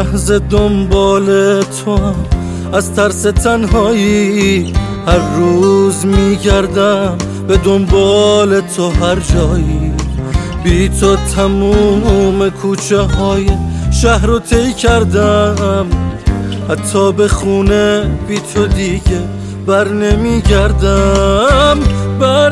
لحظه دنبال تو هم، از ترس تنهایی هر روز میگردم به دنبال تو هر جایی. بی تو تموم کوچه های شهر رو طی کردم، حتی به خونه بی تو دیگه بر نمیگردم، بر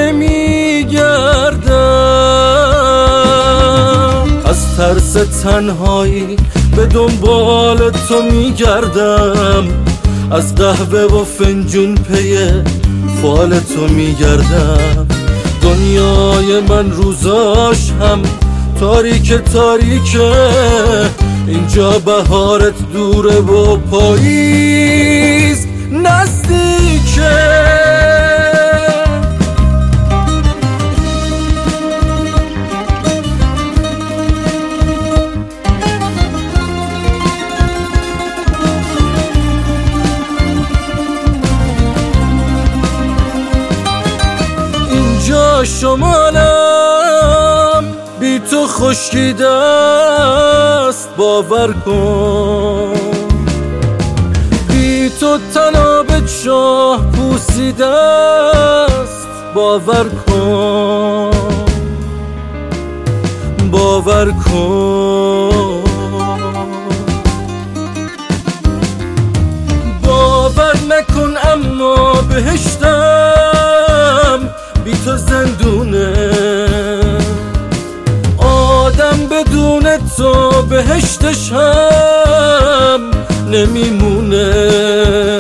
نمیگردم. از ترس تنهایی به دنبال تو میگردم، از قهوه و فنجون پی فال تو میگردم. دنیای من روزاش هم تاریک تاریکه، اینجا بهارت دوره و پاییز نزدیکه. اینجا شمالم بی تو خشکیده است، باور کن. بی تو تناب چاه پوسیده است، باور کن، باور کن. باور نکن اما بهشتم بی تو زندونه، آدم بدون تو بهشتش هم نمیمونه.